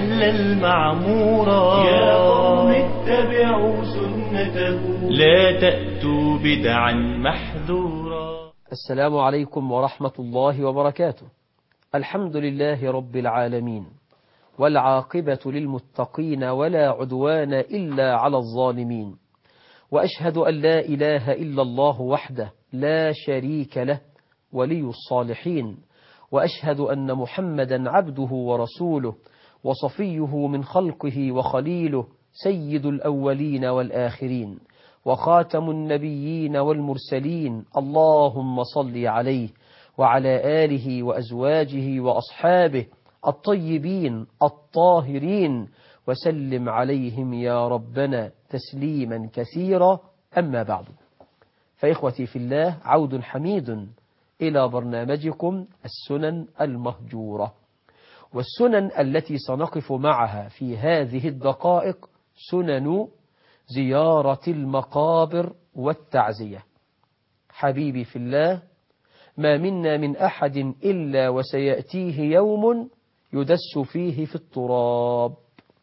أهل المعمورة يا قوم اتبعوا سنته لا تأتوا بدعا محذورا. السلام عليكم ورحمة الله وبركاته. الحمد لله رب العالمين، والعاقبة للمتقين ولا عدوان إلا على الظالمين، وأشهد أن لا إله إلا الله وحده لا شريك له ولي الصالحين، وأشهد أن محمدا عبده ورسوله وصفيه من خلقه وخليله، سيد الأولين والآخرين وخاتم النبيين والمرسلين. اللهم صل عليه وعلى آله وأزواجه وأصحابه الطيبين الطاهرين، وسلم عليهم يا ربنا تسليما كثيرا. أما بعد، فإخوتي في الله، عود حميد إلى برنامجكم السنن المهجورة. والسنن التي سنقف معها في هذه الدقائق سنن زيارة المقابر والتعزية. حبيبي في الله، ما منا من أحد إلا وسيأتيه يوم يدس فيه في التراب،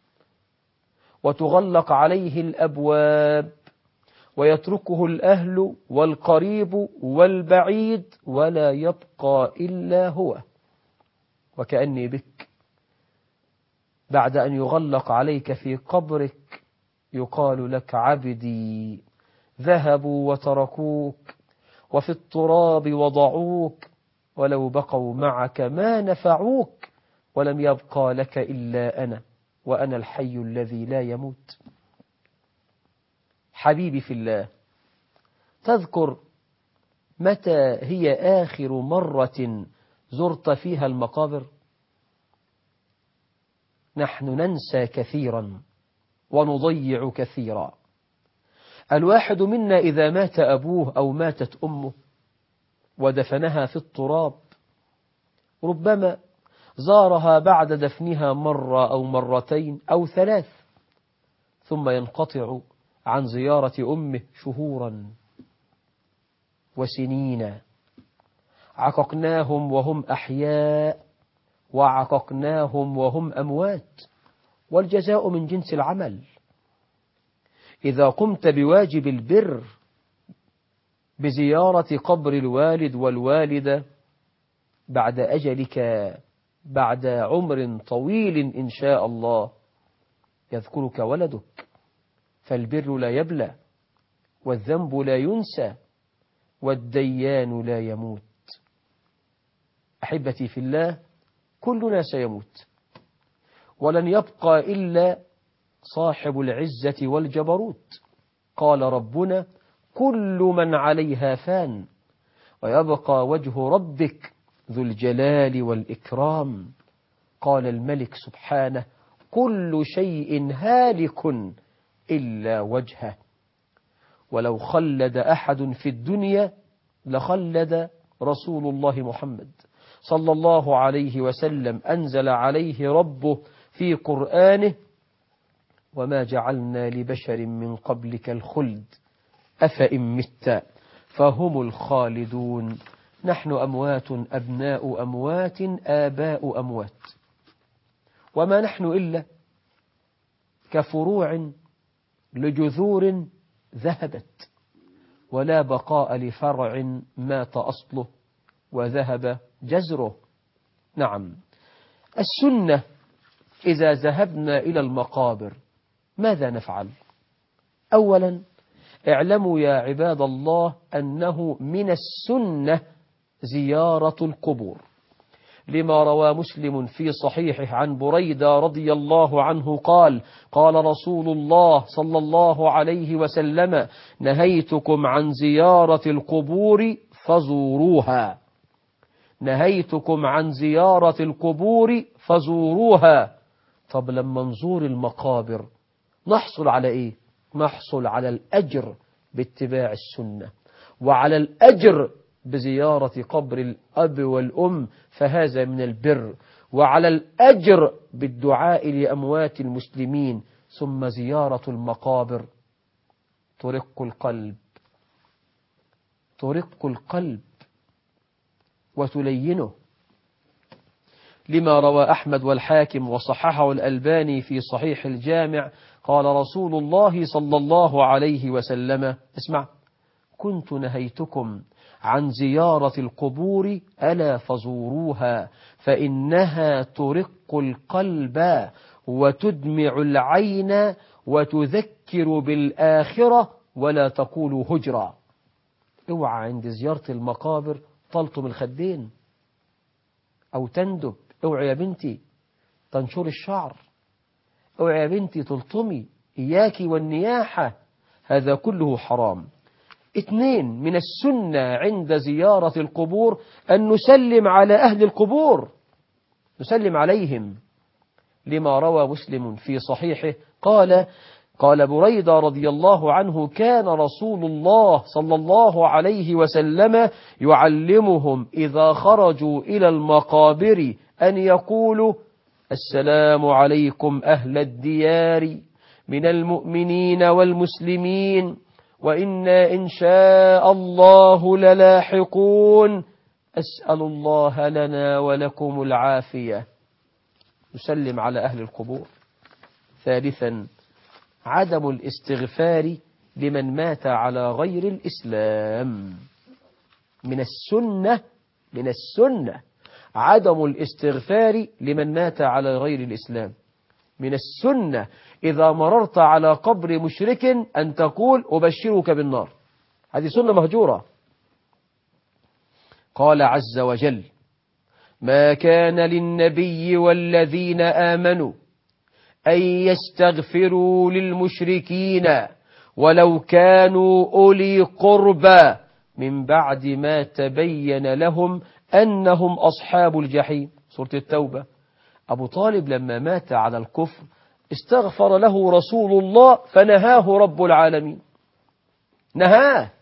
وتغلق عليه الأبواب، ويتركه الأهل والقريب والبعيد، ولا يبقى إلا هو. وكأني بك بعد أن يغلق عليك في قبرك يقال لك: عبدي ذهبوا وتركوك، وفي التراب وضعوك، ولو بقوا معك ما نفعوك، ولم يبقى لك إلا أنا، وأنا الحي الذي لا يموت. حبيبي في الله، تذكر متى هي آخر مرة زرت فيها المقابر؟ نحن ننسى كثيرا ونضيع كثيرا. الواحد منا إذا مات أبوه أو ماتت أمه ودفنها في التراب، ربما زارها بعد دفنها مرة أو مرتين أو ثلاث، ثم ينقطع عن زيارة أمه شهورا وسنين. عققناهم وهم أحياء، وعققناهم وهم أموات، والجزاء من جنس العمل. إذا قمت بواجب البر بزيارة قبر الوالد والوالدة بعد أجلك، بعد عمر طويل إن شاء الله، يذكرك ولدك، فالبر لا يبلى، والذنب لا ينسى، والديان لا يموت. أحبتي في الله، كلنا سيموت، ولن يبقى إلا صاحب العزة والجبروت. قال ربنا: كل من عليها فان، ويبقى وجه ربك ذو الجلال والإكرام. قال الملك سبحانه: كل شيء هالك إلا وجهه. ولو خلد أحد في الدنيا لخلد رسول الله محمد صلى الله عليه وسلم. أنزل عليه ربه في قرآنه: وما جعلنا لبشر من قبلك الخلد أفإن مت فهم الخالدون. نحن أموات، أبناء أموات، آباء أموات، وما نحن إلا كفروع لجذور ذهبت، ولا بقاء لفرع مات أصله وذهب جزره. نعم، السنة إذا ذهبنا إلى المقابر ماذا نفعل؟ أولا، اعلموا يا عباد الله أنه من السنة زيارة القبور، لما روى مسلم في صحيحه عن بريدة رضي الله عنه قال: قال رسول الله صلى الله عليه وسلم: نهيتكم عن زيارة القبور فزوروها. نهيتكم عن زيارة القبور فزوروها. طب لما نزور المقابر نحصل على إيه؟ نحصل على الأجر باتباع السنة، وعلى الأجر بزيارة قبر الأب والأم، فهذا من البر، وعلى الأجر بالدعاء لأموات المسلمين. ثم زيارة المقابر ترق القلب، ترق القلب وتلينه. لما روى أحمد والحاكم وصححه الألباني في صحيح الجامع قال رسول الله صلى الله عليه وسلم اسمع: كنت نهيتكم عن زيارة القبور ألا فزوروها فإنها ترق القلب وتدمع العين وتذكر بالآخرة ولا تقولوا هجرا. اوعى عند زيارة المقابر تلطم الخدين أو تندب. اوعى يا بنتي تنشر الشعر. اوعى يا بنتي تلطمي. إياك والنياحة، هذا كله حرام. 2 من السنة عند زيارة القبور أن نسلم على أهل القبور، نسلم عليهم، لما روى مسلم في صحيحه قال بريدة رضي الله عنه: كان رسول الله صلى الله عليه وسلم يعلمهم إذا خرجوا إلى المقابر أن يقولوا: السلام عليكم أهل الديار من المؤمنين والمسلمين وإنا إن شاء الله للاحقون، أسأل الله لنا ولكم العافية. نسلم على أهل القبور. 3 عدم الاستغفار لمن مات على غير الإسلام. من السنة عدم الاستغفار لمن مات على غير الإسلام. من السنة إذا مررت على قبر مشرك أن تقول: أبشرك بالنار. هذه سنة مهجورة. قال عز وجل: ما كان للنبي والذين آمنوا أن يستغفروا للمشركين ولو كانوا أولي قربى من بعد ما تبين لهم أنهم أصحاب الجحيم. سورة التوبة. أبو طالب لما مات على الكفر استغفر له رسول الله فنهاه رب العالمين، نهاه.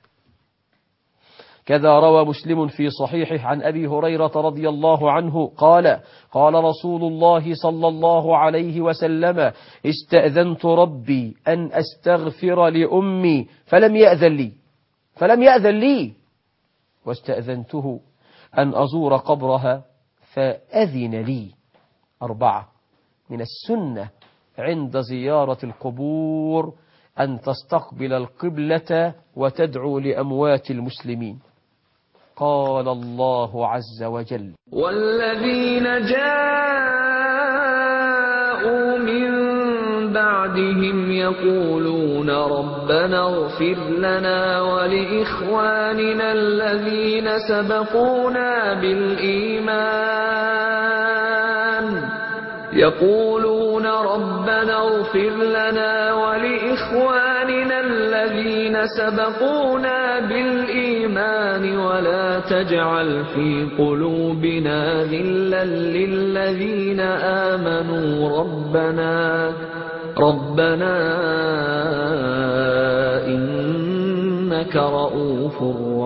كذا روى مسلم في صحيحه عن أبي هريرة رضي الله عنه قال رسول الله صلى الله عليه وسلم: استأذنت ربي أن أستغفر لأمي فلم يأذن لي واستأذنته أن أزور قبرها فأذن لي. 4 من السنة عند زيارة القبور أن تستقبل القبلة وتدعو لأموات المسلمين. قال الله عز وجل: والذين جاءوا من بعدهم يقولون ربنا اغفر لنا ولإخواننا الذين سبقونا بالإيمان ولا تجعل في قلوبنا غلا للذين آمنوا ربنا إنك رؤوف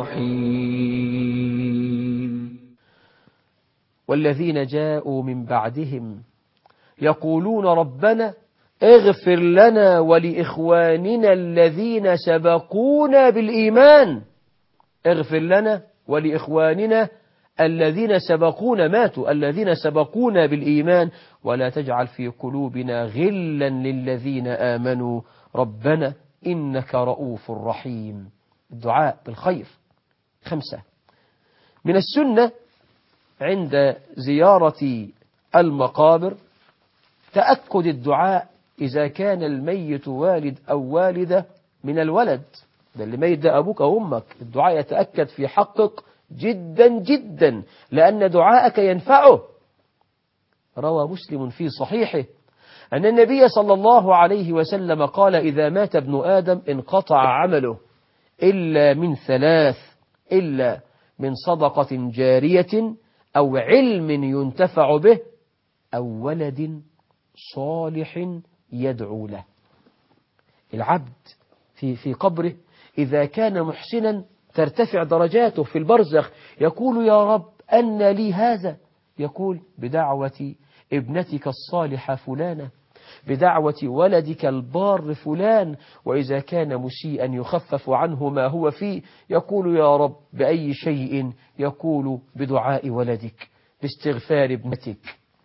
رحيم. والذين جاءوا من بعدهم يقولون ربنا اغفر لنا ولإخواننا الذين سبقونا بالإيمان. اغفر لنا ولإخواننا الذين سبقونا ماتوا، الذين سبقونا بالإيمان، ولا تجعل في قلوبنا غلا للذين آمنوا ربنا إنك رؤوف رحيم. الدعاء بالخير. 5 من السنة عند زيارة المقابر تأكد الدعاء إذا كان الميت والد أو والدة من الولد. ده اللي ميت ده أبوك أو أمك، الدعاء يتأكد في حقك جدا جدا لأن دعاءك ينفعه. روى مسلم في صحيحه أن النبي صلى الله عليه وسلم قال: إذا مات ابن آدم انقطع عمله إلا من 3: إلا من صدقة جارية أو علم ينتفع به أو ولد صالح يدعو له. العبد في قبره إذا كان محسنا ترتفع درجاته في البرزخ، يقول: يا رب أن لي هذا؟ يقول: بدعوة ابنتك الصالحة فلانة، بدعوة ولدك البار فلان. وإذا كان مسيئا يخفف عنه ما هو فيه، يقول: يا رب بأي شيء؟ يقول: بدعاء ولدك، باستغفار ابنتك.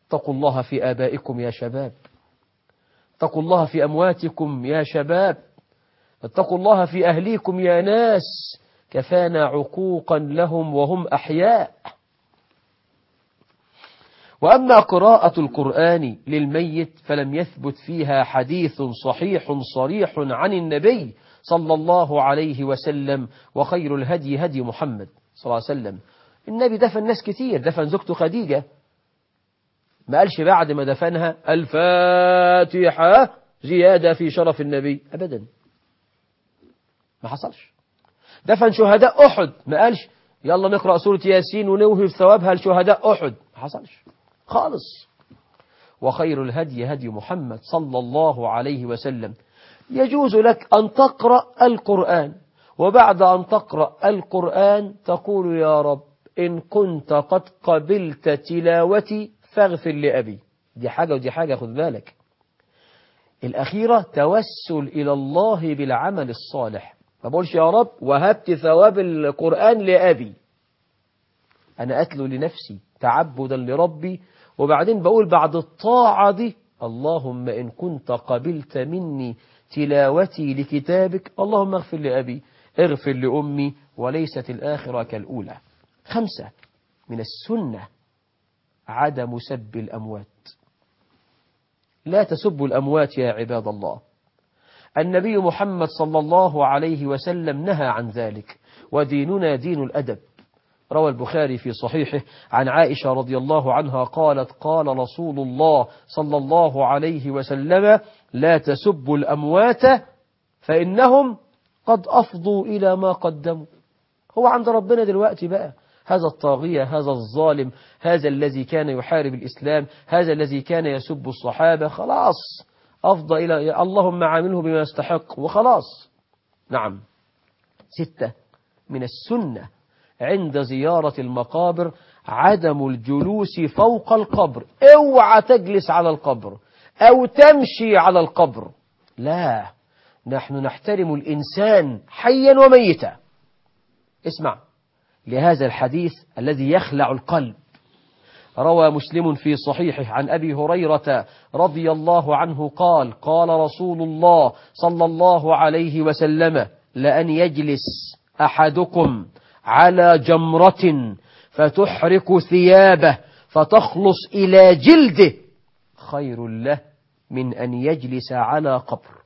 اتقوا الله في آبائكم يا شباب، اتقوا الله في أمواتكم يا شباب، اتقوا الله في أهليكم يا ناس، كفانا عقوقا لهم وهم أحياء. وأما قراءة القرآن للميت فلم يثبت فيها حديث صحيح صريح عن النبي صلى الله عليه وسلم، وخير الهدي هدي محمد صلى الله عليه وسلم. النبي دفن ناس كتير، دفن زوجته خديجة، ما قالش بعد ما دفنها الفاتحة زيادة في شرف النبي، أبدا ما حصلش. دفن شهداء أحد، ما قالش يلا نقرأ سورة ياسين ونوهب ثوابها لشهداء أحد، ما حصلش خالص. وخير الهدي هدي محمد صلى الله عليه وسلم. يجوز لك أن تقرأ القرآن، وبعد أن تقرأ القرآن تقول يا رب إن كنت قد قبلت تلاوتي فاغفر لأبي. دي حاجة ودي حاجة، خذ بالك. الأخيرة توسل إلى الله بالعمل الصالح، ما بقولش يا رب وهبت ثواب القرآن لأبي، أنا أتلو لنفسي تعبدا لربي، وبعدين بقول بعد الطاعة دي اللهم إن كنت قبلت مني تلاوتي لكتابك اللهم اغفر لأبي، اغفر لأمي، وليست الآخرة كالأولى. 5 من السنة عدم سب الأموات. لا تسبوا الأموات يا عباد الله. النبي محمد صلى الله عليه وسلم نهى عن ذلك، وديننا دين الأدب. روى البخاري في صحيحه عن عائشة رضي الله عنها قالت قال رسول الله صلى الله عليه وسلم لا تسبوا الأموات فإنهم قد أفضوا إلى ما قدموا. هو عند ربنا دلوقتي بقى هذا الطاغية، هذا الظالم، هذا الذي كان يحارب الإسلام، هذا الذي كان يسب الصحابة، خلاص أفضى إلى اللهم عامله بما يستحق وخلاص. نعم. 6 من السنة عند زيارة المقابر عدم الجلوس فوق القبر. اوعى تجلس على القبر أو تمشي على القبر، لا، نحن نحترم الإنسان حيا وميتا. اسمع لهذا الحديث الذي يخلع القلب. روى مسلم في صحيحه عن أبي هريرة رضي الله عنه قال قال رسول الله صلى الله عليه وسلم لأن يجلس أحدكم على جمرة فتحرق ثيابه فتخلص إلى جلده خير له من أن يجلس على قبر.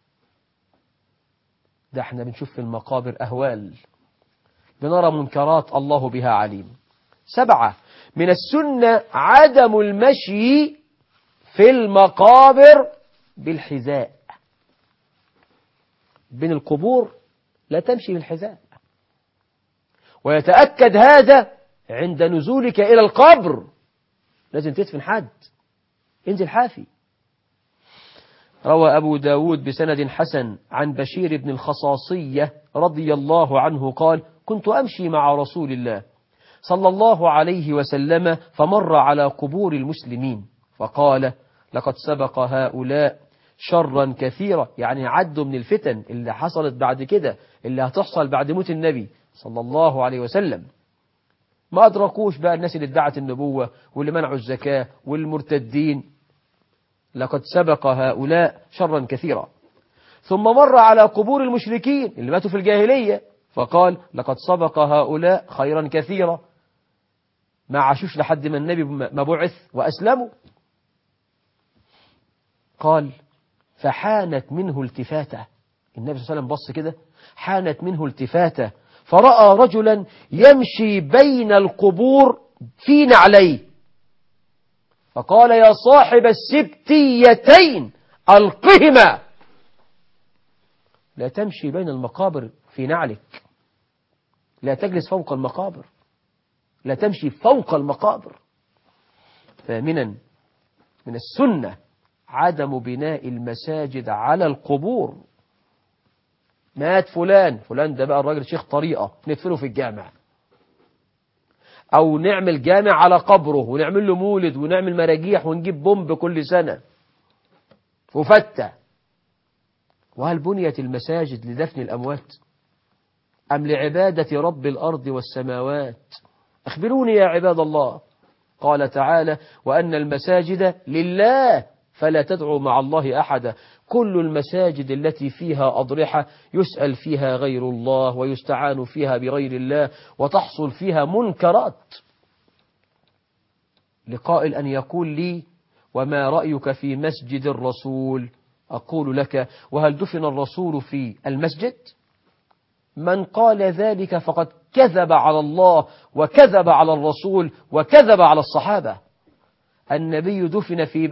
ده احنا بنشوف في المقابر أهوال، بنرى منكرات الله بها عليم. 7 من السنة عدم المشي في المقابر بالحذاء. بين القبور لا تمشي بالحذاء، ويتأكد هذا عند نزولك إلى القبر. لازم تدفن حد، انزل حافي. روى أبو داود بسند حسن عن بشير بن الخصاصية رضي الله عنه قال كنت أمشي مع رسول الله صلى الله عليه وسلم فمر على قبور المسلمين فقال لقد سبق هؤلاء شرا كثيرا، يعني عدوا من الفتن اللي حصلت بعد كده، اللي هتحصل بعد موت النبي صلى الله عليه وسلم. ما أدركوش بقى الناس اللي ادعت النبوة واللي منعوا الزكاة والمرتدين. لقد سبق هؤلاء شرا كثيرا. ثم مر على قبور المشركين اللي ماتوا في الجاهلية فقال لقد سبق هؤلاء خيرا كثيرا، ما عاشوش لحد ما النبي ما بعث وأسلموا. قال فحانت منه التفاتة، النبي صلى الله عليه وسلم بص كده، حانت منه التفاتة فرأى رجلا يمشي بين القبور في نعليه فقال يا صاحب السبتيتين ألقهما. لا تمشي بين المقابر في نعلك، لا تجلس فوق المقابر، لا تمشي فوق المقابر. 8 من السنة عدم بناء المساجد على القبور. مات فلان ده بقى الراجل شيخ طريقة ندفنه في الجامع، أو نعمل جامع على قبره ونعمل له مولد ونعمل مراجيح ونجيب بومب كل سنة وفتة. وهل بنيت المساجد لدفن الأموات أم لعبادة رب الأرض والسماوات؟ أخبروني يا عباد الله. قال تعالى وأن المساجد لله فلا تدعوا مع الله أحدا. كل المساجد التي فيها أضرحة يسأل فيها غير الله ويستعان فيها بغير الله وتحصل فيها منكرات. لقائل أن يقول لي وما رأيك في مسجد الرسول؟ أقول لك وهل دفن الرسول في المسجد؟ من قال ذلك فقد كذب على الله وكذب على الرسول وكذب على الصحابة. النبي دفن في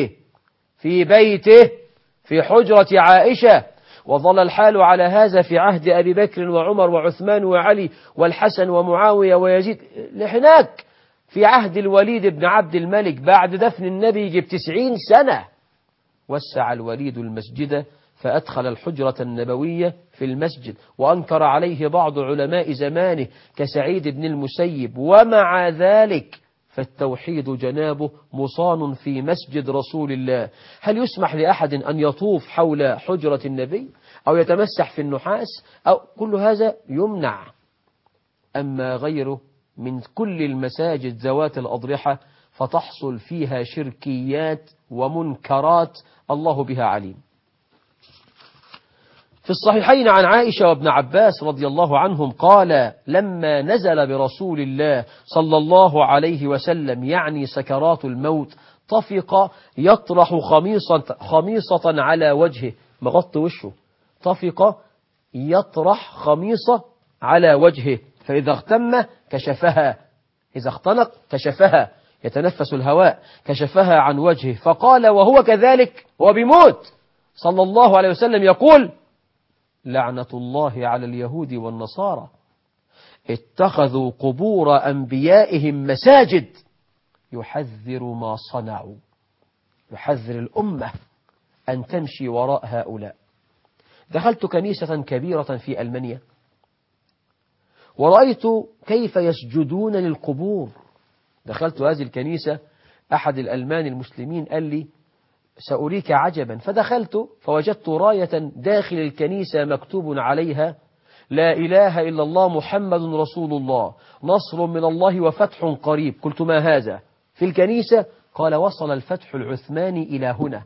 بيته في حجرة عائشة، وظل الحال على هذا في عهد أبي بكر وعمر وعثمان وعلي والحسن ومعاوية ويزيد، لهناك في عهد الوليد بن عبد الملك بعد دفن النبي يجب 90 سنة. وسع الوليد المسجد فأدخل الحجرة النبوية في المسجد، وأنكر عليه بعض علماء زمانه كسعيد بن المسيب، ومع ذلك فالتوحيد جنابه مصان في مسجد رسول الله. هل يسمح لأحد أن يطوف حول حجرة النبي أو يتمسح في النحاس أو كل هذا يمنع؟ أما غيره من كل المساجد ذوات الأضرحة فتحصل فيها شركيات ومنكرات الله بها عليم. في الصحيحين عن عائشة وابن عباس رضي الله عنهم قال لما نزل برسول الله صلى الله عليه وسلم يعني سكرات الموت طفق يطرح خميصة على وجهه، مغطي وشه، طفق يطرح خميصة على وجهه، فإذا اغتم كشفها، إذا اختنق كشفها، يتنفس الهواء كشفها عن وجهه. فقال وهو كذلك هو بيموت صلى الله عليه وسلم يقول لعنة الله على اليهود والنصارى اتخذوا قبور أنبيائهم مساجد. يحذر ما صنعوا، يحذر الأمة أن تمشي وراء هؤلاء. دخلت كنيسة كبيرة في ألمانيا ورأيت كيف يسجدون للقبور. دخلت هذه الكنيسة، أحد الألمان المسلمين قال لي سأريك عجبا، فدخلت فوجدت راية داخل الكنيسة مكتوب عليها لا إله إلا الله محمد رسول الله نصر من الله وفتح قريب. قلت ما هذا في الكنيسة؟ قال وصل الفتح العثماني إلى هنا.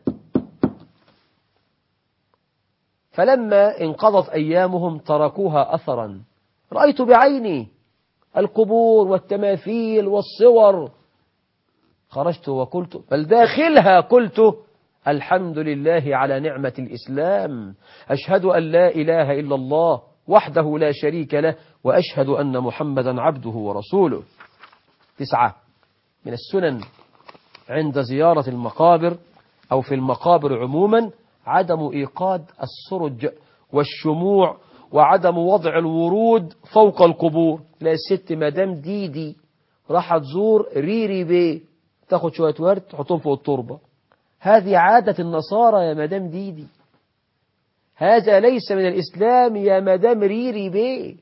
فلما انقضت أيامهم تركوها أثرا. رأيت بعيني القبور والتماثيل والصور، خرجت وقلت بل داخلها قلت الحمد لله على نعمة الإسلام، أشهد أن لا إله إلا الله وحده لا شريك له وأشهد أن محمدا عبده ورسوله. 9 من السنن عند زيارة المقابر أو في المقابر عموما عدم إيقاد السرج والشموع وعدم وضع الورود فوق القبور. لا الست مدام ديدي راح تزور ريري بيه تاخد شوية ورد تحطهم فوق التربة، هذه عادة النصارى يا مدام ديدي، هذا ليس من الإسلام يا مدام ريري بيه.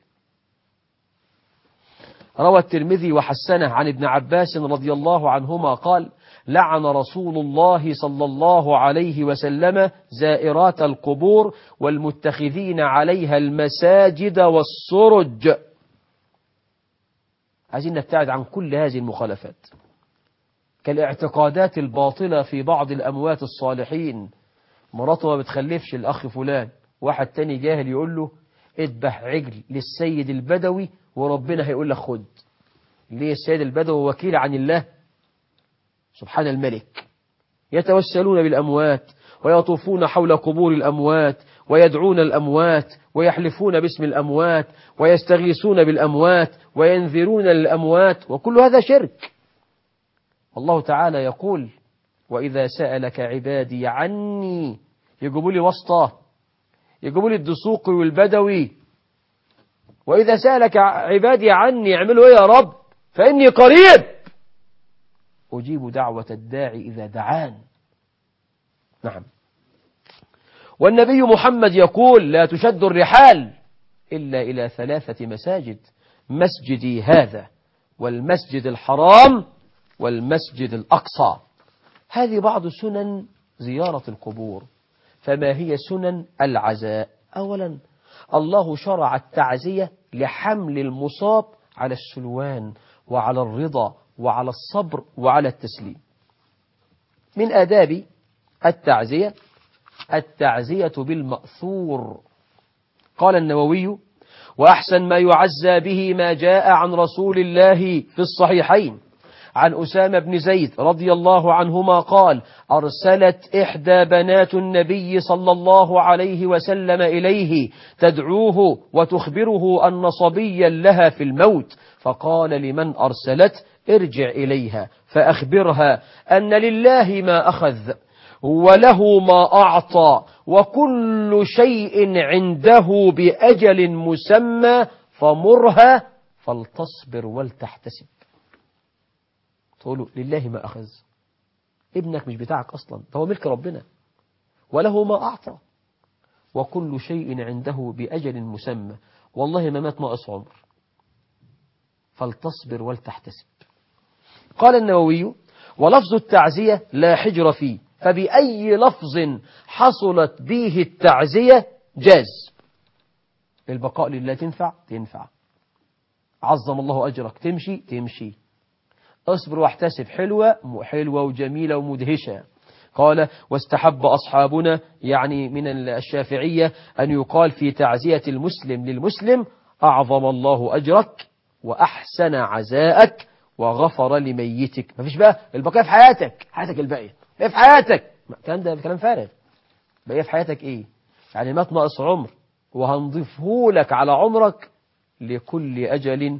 روى الترمذي وحسنه عن ابن عباس رضي الله عنهما قال لعن رسول الله صلى الله عليه وسلم زائرات القبور والمتخذين عليها المساجد والسرج. عايزين نبتعد عن كل هذه المخالفات، كالاعتقادات الباطلة في بعض الأموات الصالحين. مراته ما بتخلفش الأخ فلان، واحد تاني جاهل يقول له اذبح عجل للسيد البدوي وربنا هيقول لك خد. ليه؟ السيد البدوي وكيل عن الله سبحان الملك. يتوسلون بالأموات ويطوفون حول قبور الأموات ويدعون الأموات ويحلفون باسم الأموات ويستغيثون بالأموات وينذرون للأموات، وكل هذا شرك. الله تعالى يقول وإذا سألك عبادي عني، يجيبوا لي واسطة، يجيبوا لي الدسوقي والبدوي. وإذا سألك عبادي عني يعملوا إيه يا رب؟ فإني قريب أجيب دعوة الداعي إذا دعان. نعم. والنبي محمد يقول لا تشد الرحال إلا إلى 3 مساجد، مسجدي هذا والمسجد الحرام والمسجد الأقصى. هذه بعض سنن زيارة القبور. فما هي سنن العزاء؟ أولا الله شرع التعزية لحمل المصاب على السلوان وعلى الرضا وعلى الصبر وعلى التسليم. من آداب التعزية بالمأثور. قال النووي: وأحسن ما يعزى به ما جاء عن رسول الله في الصحيحين عن أسامة بن زيد رضي الله عنهما قال: أرسلت إحدى بنات النبي صلى الله عليه وسلم إليه تدعوه وتخبره أن صبيا لها في الموت، فقال لمن أرسلت: ارجع إليها فأخبرها أن لله ما أخذ وله ما أعطى وكل شيء عنده بأجل مسمى، فمرها فلتصبر ولتحتسب. تقوله لله ما أخذ، ابنك مش بتاعك أصلا، فهو ملك ربنا، وله ما أعطى وكل شيء عنده بأجل مسمى، والله ما مات ناقص عمر، فلتصبر ولتحتسب. قال النووي: ولفظ التعزية لا حجر فيه، فبأي لفظ حصلت به التعزية جاز. البقاء لله تنفع، عظم الله أجرك تمشي، اصبر واحتسب حلوة وجميلة ومدهشة. قال: واستحب أصحابنا يعني من الشافعية أن يقال في تعزية المسلم للمسلم: أعظم الله أجرك وأحسن عزاءك وغفر لميتك. ما فيش بقى البقاء في حياتك الباقية ايه في حياتك، الكلام ده كلام فارغ. بقى في حياتك ايه؟ يعني مات ناقص عمر وهنضيفه لك على عمرك، لكل أجل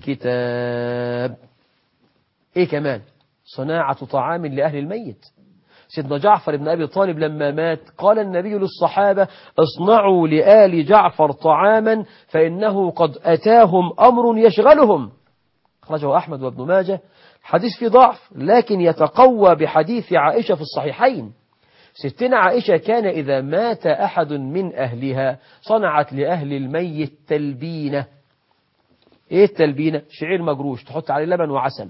كتاب. ايه كمان؟ صناعة طعام لأهل الميت. سيدنا جعفر بن أبي طالب لما مات قال النبي للصحابة: اصنعوا لآل جعفر طعاما فإنه قد أتاهم أمر يشغلهم. أخرجه أحمد وابن ماجه. حديث في ضعف لكن يتقوى بحديث عائشة في الصحيحين. ستنا عائشة كان إذا مات أحد من أهلها صنعت لأهل الميت تلبينة. إيه التلبينة؟ شعير مجروش تحط عليه لبن وعسل،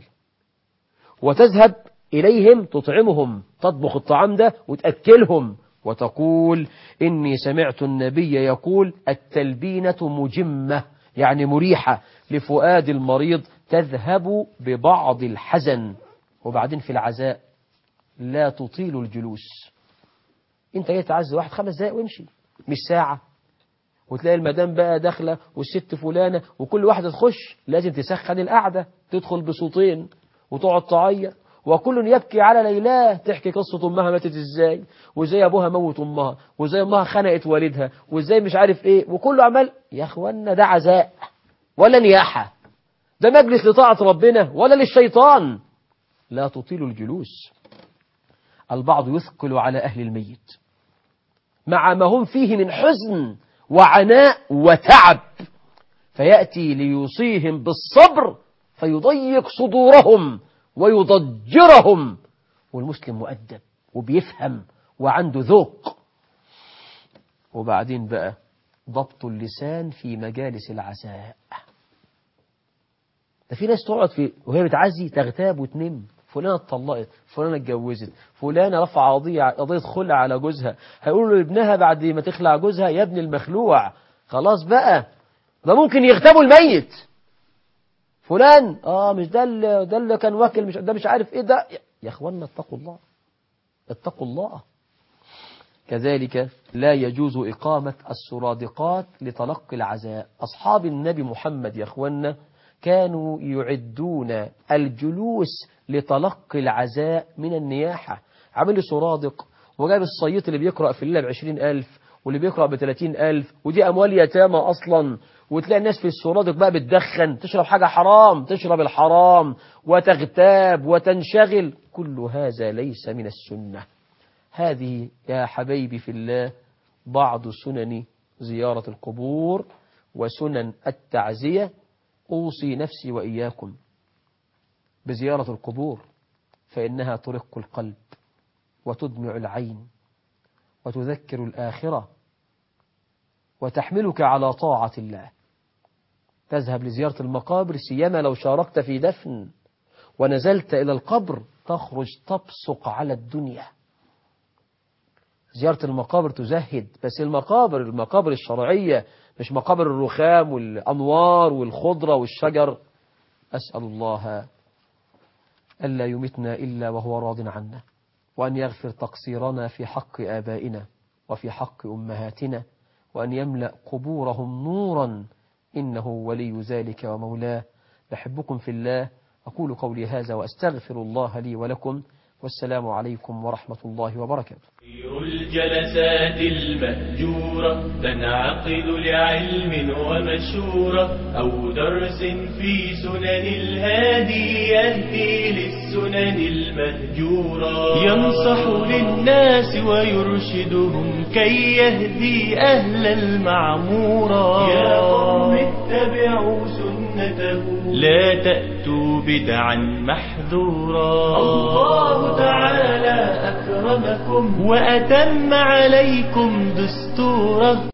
وتذهب إليهم تطعمهم، تطبخ الطعام ده وتأكلهم، وتقول: إني سمعت النبي يقول: التلبينة مجمة، يعني مريحة لفؤاد المريض، تذهب ببعض الحزن. وبعدين في العزاء لا تطيل الجلوس. انت جاي تعزي واحد 5 دقايق وامشي، مش ساعة. وتلاقي المدام بقى داخلة والست فلانة وكل واحدة تخش لازم تسخن القعدة، تدخل بصوتين وتقعد تعيط، وكل يبكي على ليلاه، تحكي قصة أمها ماتت إزاي، وإزاي أبوها موت أمها، وإزاي أمها خنقت والدها، وإزاي مش عارف إيه، وكله عمال. يا أخوانا ده عزاء ولا نياحة؟ ده مجلس لطاعة ربنا ولا للشيطان؟ لا تطيل الجلوس. البعض يثقل على أهل الميت مع ما هم فيه من حزن وعناء وتعب، فيأتي ليوصيهم بالصبر فيضيق صدورهم ويضجرهم. والمسلم مؤدب وبيفهم وعنده ذوق. وبعدين بقى ضبط اللسان في مجالس العزاء. ده في ناس تقعد وهي بتعزي تغتاب وتنم: فلانة اتطلقت، فلانة اتجوزت، فلانة رفع قضية خلع على جوزها. هيقولوا لابنها بعد ما تخلع جوزها: يا ابن المخلوع خلاص بقى. ده ممكن يغتابوا الميت. فلان مش ده اللي كان واكل، مش ده، مش عارف ايه ده. يا اخوانا اتقوا الله. كذلك لا يجوز إقامة السرادقات لتلقي العزاء. أصحاب النبي محمد يا اخوانا كانوا يعدون الجلوس لتلقي العزاء من النياحة. عمل سرادق وجاب الصيط اللي بيقرأ في الليلة ب20,000 واللي بيقرأ ب30,000، ودي أموال يتامى أصلا. وتلاقي الناس في السرادق بقى بتدخن، تشرب حاجة حرام، تشرب الحرام وتغتاب وتنشغل. كل هذا ليس من السنة. هذه يا حبيبي في الله بعض سنن زيارة القبور وسنن التعزية. أوصي نفسي وإياكم بزيارة القبور، فإنها ترق القلب وتدمع العين وتذكر الآخرة وتحملك على طاعة الله. تذهب لزيارة المقابر، سيما لو شاركت في دفن ونزلت إلى القبر، تخرج تبصق على الدنيا. زيارة المقابر تزهد، بس المقابر الشرعية، مش مقابر الرخام والأنوار والخضرة والشجر. أسأل الله ألا يمتنا إلا وهو راض عنا، وأن يغفر تقصيرنا في حق آبائنا وفي حق أمهاتنا، وأن يملأ قبورهم نورا، إنه ولي ذلك ومولاه. بحبكم في الله، أقول قولي هذا وأستغفر الله لي ولكم، والسلام عليكم ورحمة الله وبركاته. خير الجلسات المأجورة تنعقد لعلم ومشورة أو درس في سنن الهادي يهدي للسنن المهجورة، ينصح للناس ويرشدهم كي يهدي أهل المعمورة. يا قوم اتبعوا سنته لا تأتوا بدعا محذورا. الله تعالى أكرمكم وأتم عليكم دستورا.